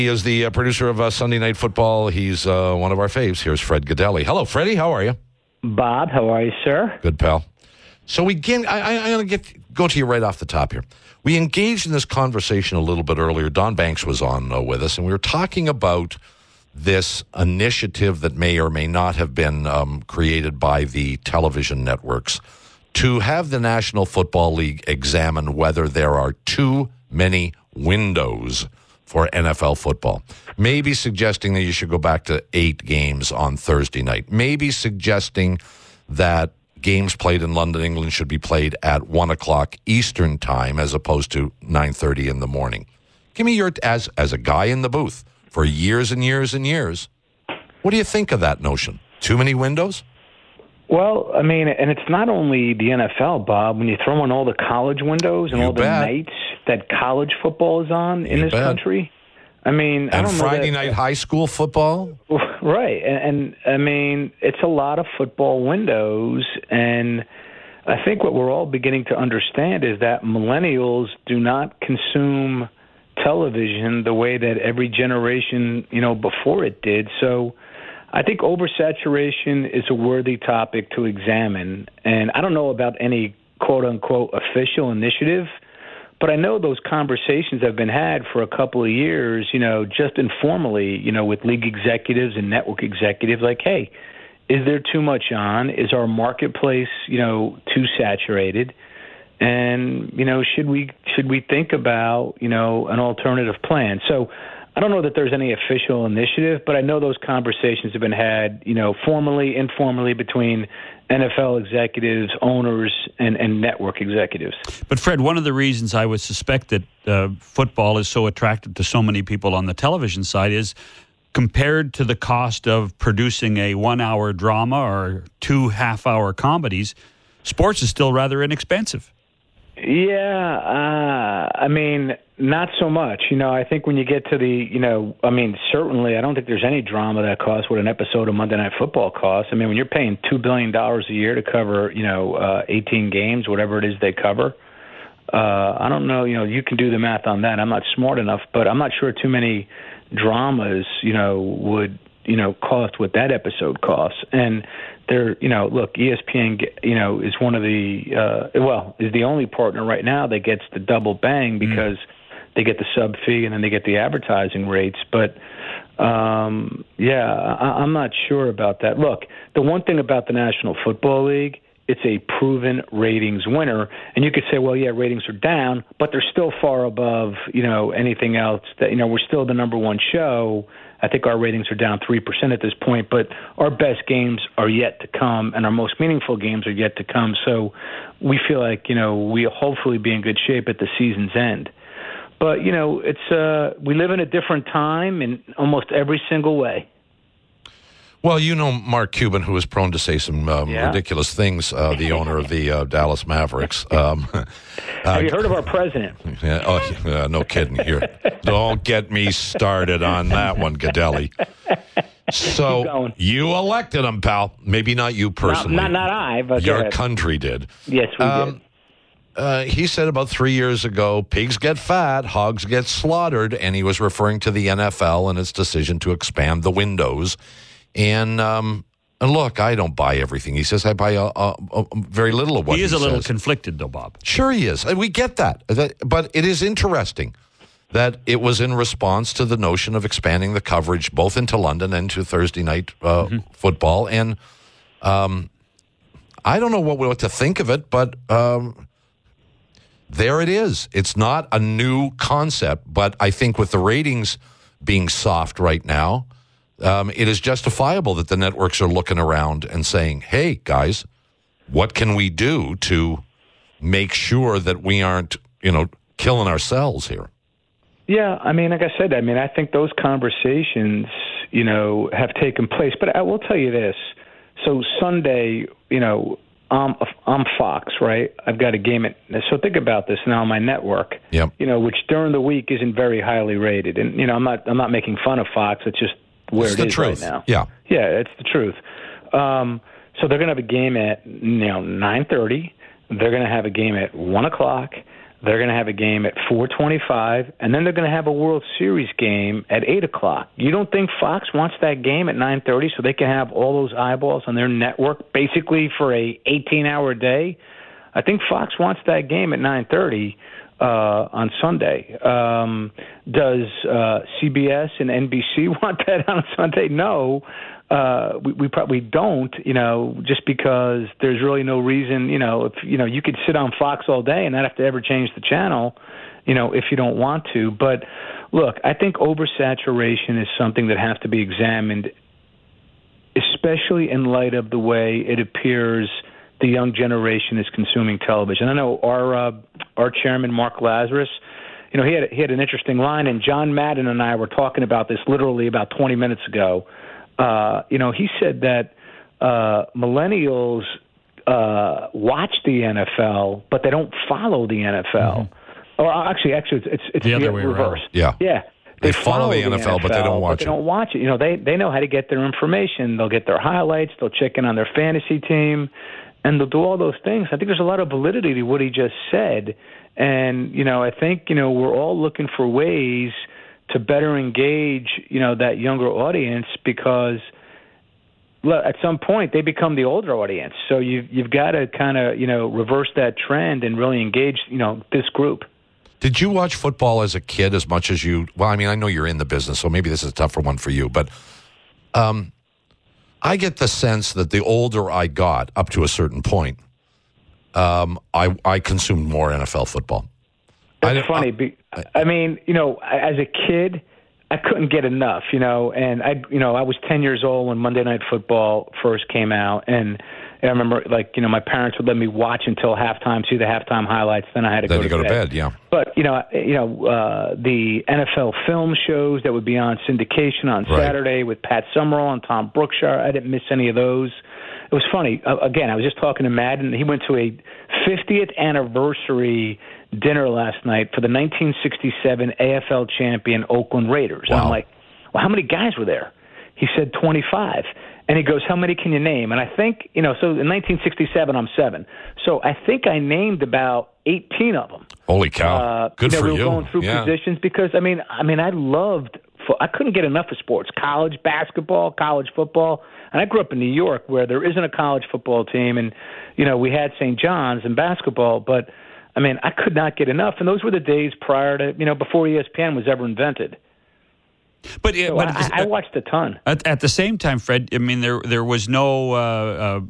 He is the producer of Sunday Night Football. He's one of our faves. Here's Fred Gaudelli. Hello, Freddie. How are you? Bob, how are you, sir? Good, pal. So I'm going to go to you right off the top here. We engaged in this conversation a little bit earlier. Don Banks was on with us, and we were talking about this initiative that may or may not have been created by the television networks to have the National Football League examine whether there are too many windows for NFL football. Maybe suggesting that you should go back to 8 games on Thursday night. Maybe suggesting that games played in London, England should be played at 1 o'clock Eastern time as opposed to 9:30 in the morning. Give me your, as a guy in the booth for years and years and years, what do you think of that notion? Too many windows? Well, I mean, and it's not only the NFL, Bob. When you throw in all the college windows and all the nights that college football is on in this country, I mean, and I don't know Friday night high school football, right? And I mean, it's a lot of football windows, and I think what we're all beginning to understand is that millennials do not consume television the way that every generation, before it did. So I think oversaturation is a worthy topic to examine. And I don't know about any quote-unquote official initiative, but I know those conversations have been had for a couple of years, just informally, with league executives and network executives, like, hey, is there too much on? Is our marketplace, too saturated? And, should we think about, an alternative plan? So I don't know that there's any official initiative, but I know those conversations have been had, formally, informally between NFL executives, owners, and network executives. But, Fred, one of the reasons I would suspect that football is so attractive to so many people on the television side is compared to the cost of producing a 1-hour drama or 2 half-hour comedies, sports is still rather inexpensive. Yeah, I mean, not so much. I think when you get to the, certainly I don't think there's any drama that costs what an episode of Monday Night Football costs. I mean, when you're paying $2 billion a year to cover, 18 games, whatever it is they cover, I don't know, you can do the math on that. I'm not smart enough, but I'm not sure too many dramas, would, cost what that episode costs. And they're, look, ESPN, is one of the, is the only partner right now that gets the double bang because they get the sub fee and then they get the advertising rates. But, I'm not sure about that. Look, the one thing about the National Football League, it's a proven ratings winner. And you could say, well, yeah, ratings are down, but they're still far above, anything else that, we're still the number one show. I think our ratings are down 3% at this point, but our best games are yet to come, and our most meaningful games are yet to come. So we feel like, we'll hopefully be in good shape at the season's end. But, it's we live in a different time in almost every single way. Well, Mark Cuban, who is prone to say some ridiculous things, the owner of the Dallas Mavericks. Have you heard of our president? Yeah, no kidding here. Don't get me started on that one, Gaudelli. So you elected him, pal. Maybe not you personally. Not I, but your country did. Yes, we did. He said about 3 years ago, pigs get fat, hogs get slaughtered, and he was referring to the NFL and its decision to expand the windows. And look, I don't buy everything he says. I buy very little of what he says. He is a little conflicted, though, Bob. Sure he is. We get that. But it is interesting that it was in response to the notion of expanding the coverage both into London and to Thursday night football. And I don't know what to think of it, but there it is. It's not a new concept, but I think with the ratings being soft right now, it is justifiable that the networks are looking around and saying, hey, guys, what can we do to make sure that we aren't, killing ourselves here? Yeah, I mean, like I said, I think those conversations, have taken place. But I will tell you this. So Sunday, I'm Fox, right? I've got a game so think about this now on my network, which during the week isn't very highly rated. And, I'm not making fun of Fox. It's just where it is right now. Yeah, it's the truth. So they're going to have a game at 9:30. They're going to have a game at 1 o'clock. they're going to have a game at 4:25, and then they're going to have a World Series game at 8 o'clock. You don't think Fox wants that game at 9:30 so they can have all those eyeballs on their network basically for a 18-hour day? I think Fox wants that game at 9:30 on Sunday. Does CBS and NBC want that on Sunday? No. We probably don't, just because there's really no reason, if you could sit on Fox all day and not have to ever change the channel, if you don't want to. But look, I think oversaturation is something that has to be examined, especially in light of the way it appears the young generation is consuming television. I know our chairman, Mark Lazarus, he had an interesting line, and John Madden and I were talking about this literally about 20 minutes ago. He said that millennials watch the NFL, but they don't follow the NFL. Mm-hmm. Or actually, it's the other way reverse. Around. Yeah. They follow the NFL, but they don't watch it. They don't watch it. They know how to get their information. They'll get their highlights. They'll check in on their fantasy team, and they'll do all those things. I think there's a lot of validity to what he just said, and I think we're all looking for ways to better engage, that younger audience, because at some point they become the older audience. So you've got to kind of, reverse that trend and really engage, this group. Did you watch football as a kid as much as you? Well, I mean, I know you're in the business, so maybe this is a tougher one for you. But I get the sense that the older I got, up to a certain point, I consumed more NFL football. It's funny. I mean, as a kid, I couldn't get enough, and I was 10 years old when Monday Night Football first came out, and I remember, my parents would let me watch until halftime, see the halftime highlights, then I had to go to bed. Then you go to bed, yeah. But, the NFL film shows that would be on syndication on Saturday with Pat Summerall and Tom Brookshire, I didn't miss any of those. It was funny. Again, I was just talking to Madden. He went to a 50th anniversary dinner last night for the 1967 AFL champion Oakland Raiders. Wow. And I'm like, well, how many guys were there? He said 25. And he goes, how many can you name? And I think, so in 1967, I'm 7. So I think I named about 18 of them. Holy cow. Good for you. We were going through positions because, I loved I couldn't get enough of sports, college basketball, college football. And I grew up in New York where there isn't a college football team. And, we had St. John's in basketball. But, I could not get enough. And those were the days prior to, before ESPN was ever invented. But I watched a ton. At the same time, Fred, there was no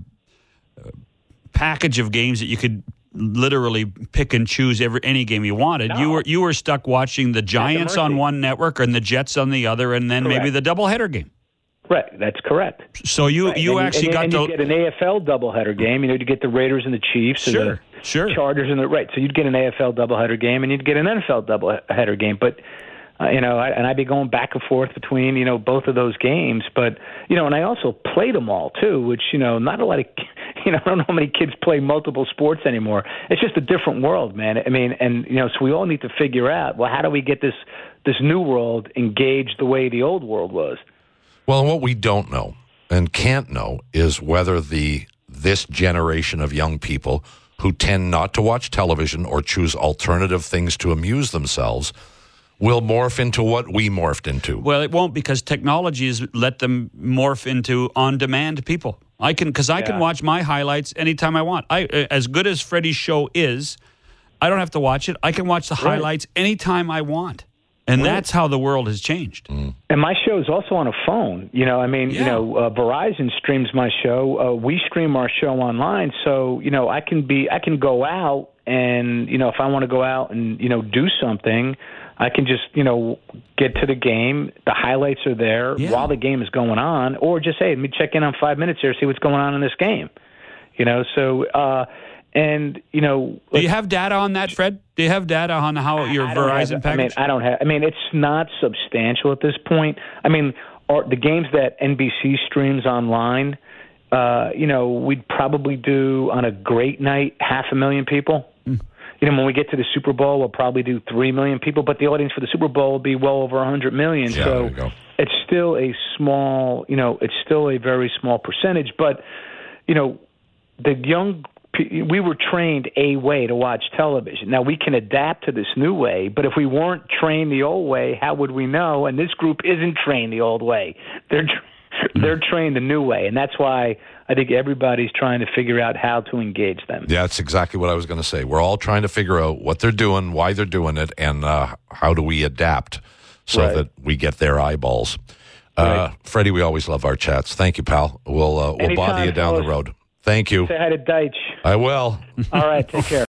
package of games that you could literally pick and choose any game you wanted. No. You were stuck watching the Giants on one network and the Jets on the other, and then maybe the doubleheader game. Right, that's correct. So you actually got to get an AFL doubleheader game. You get the Raiders and the Chiefs, and the Chargers and So you'd get an AFL doubleheader game, and you'd get an NFL doubleheader game, but. And I'd be going back and forth between, both of those games. But, and I also played them all, too, which, not a lot of, I don't know how many kids play multiple sports anymore. It's just a different world, man. So we all need to figure out, well, how do we get this new world engaged the way the old world was? Well, what we don't know and can't know is whether this generation of young people who tend not to watch television or choose alternative things to amuse themselves will morph into what we morphed into. Well, it won't, because technology has let them morph into on-demand people. I can watch my highlights anytime I want. As good as Freddie's show is, I don't have to watch it. I can watch the highlights anytime I want. And that's how the world has changed. Mm. And my show is also on a phone. Verizon streams my show. We stream our show online. So, I can go out and, if I want to go out and, do something, I can just, get to the game. The highlights are there while the game is going on, or just, hey, let me check in on 5 minutes here, see what's going on in this game. Do you have data on that, Fred? Do you have data on how your Verizon package? I don't have. It's not substantial at this point. The games that NBC streams online, we'd probably do on a great night 500,000 people. When we get to the Super Bowl, we'll probably do 3 million people, but the audience for the Super Bowl will be well over 100 million. Yeah, so it's still a small, it's still a very small percentage. But, the young we were trained a way to watch television. Now we can adapt to this new way, but if we weren't trained the old way, how would we know? And this group isn't trained the old way. They're trained the new way, and that's why I think everybody's trying to figure out how to engage them. Yeah, that's exactly what I was going to say. We're all trying to figure out what they're doing, why they're doing it, and how do we adapt so that we get their eyeballs. Freddie, we always love our chats. Thank you, pal. We'll bother you down the road. Thank you. Say hi to Deitch. I will. All right, take care.